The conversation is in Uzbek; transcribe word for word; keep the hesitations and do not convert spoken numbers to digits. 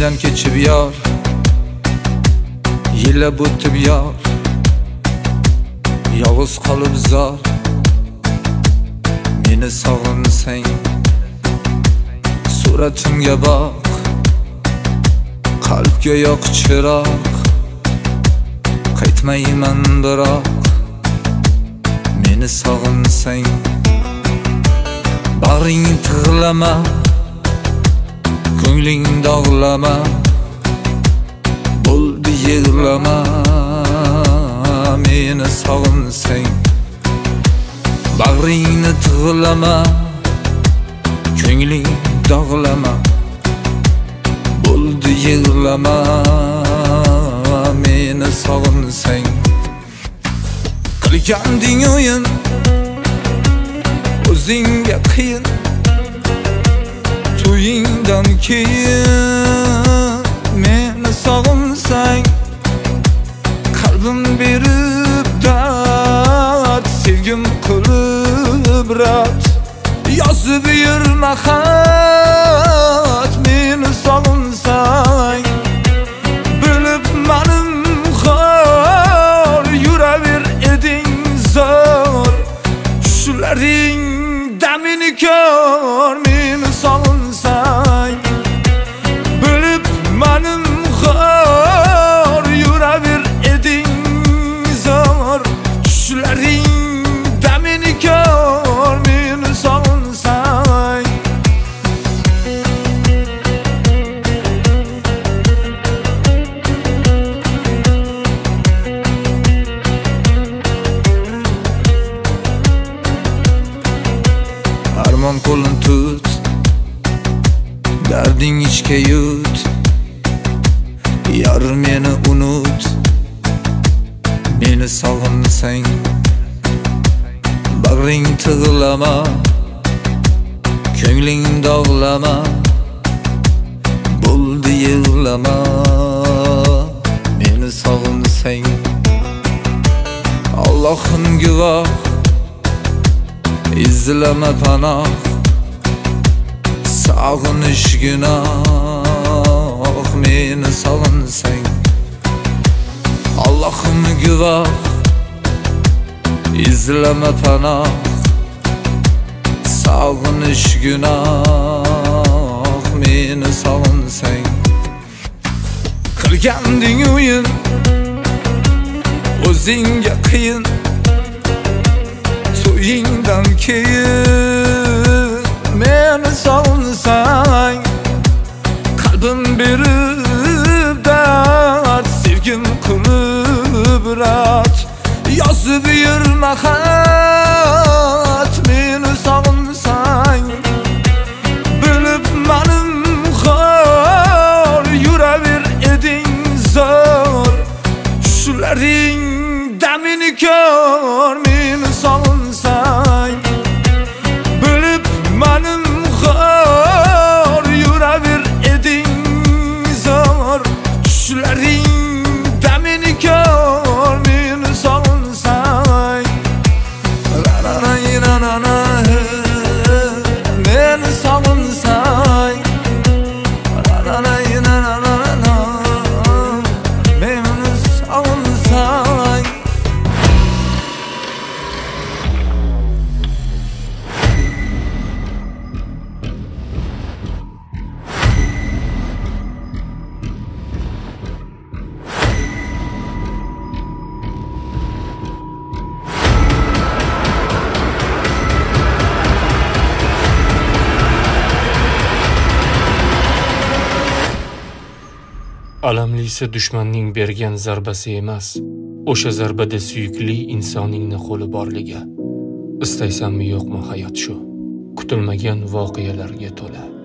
Ko'zingdan kechib yor, yillab o'tib yor, yolg'iz qolib zor. Meni sog'insang, suratimga boq, qalbga yoq chiroq. Qaytmayman biroq, meni sog'insang, bag'ring tig'lama, ko'ngling dog'lama, bo'ldi yig'lama. Meni sog'insang, bag'ringni tig'lama, ko'ngling dog'lama, bo'ldi yig'lama. Meni sog'insang, qilganding o'yin o'zingga qiyin, to'yingdan keyin. Meni sog'insang, qalbim berib dard, sevgim qilib rat, yozib yurma xat. Meni sog'insang, bilib manim xor, yuraver eding zor, shularning damini ko'r. Meni sog'insang, bilib manim xor, yuraver eding zor, shularning damini ko'r. Meni sog'insang, armon qo'lin tut, darding ichga yut, yar meni unut. Meni sog'insang, bag'ring tig'lama, ko'ngling dog'lama, bo'ldi yig'lama. Meni sog'insang, Allohim guvoh, izlama panoh, sog'inish gunoh. Meni sog'insang, Allohim guvoh, izlama panoh, sog'inish gunoh. Meni sog'insang, qilganding o'yin o'zingga qiyin, to'yingdan keyin. Meni sog'insang, qalbim berib dard, sevgim qilib rat, yozib yurma xat. Meni sog'insang, bilib manim xor, yuraver eding zor, shularning damini ko'r. Meni sog'insang, bilib manim xor, yuraver eding zor, shularning damini ko'r. Meni sog'insang, la la la la la la. Meni sog'insang, la la la la la la. Meni sog'insang. Alamlisi dushmanning bergan zarbasi emas, o'sha zarbada suyukli insoningni qo'li borligi. Istaysanmi yo'qmi hayot shu, kutilmagan voqealarga to'la.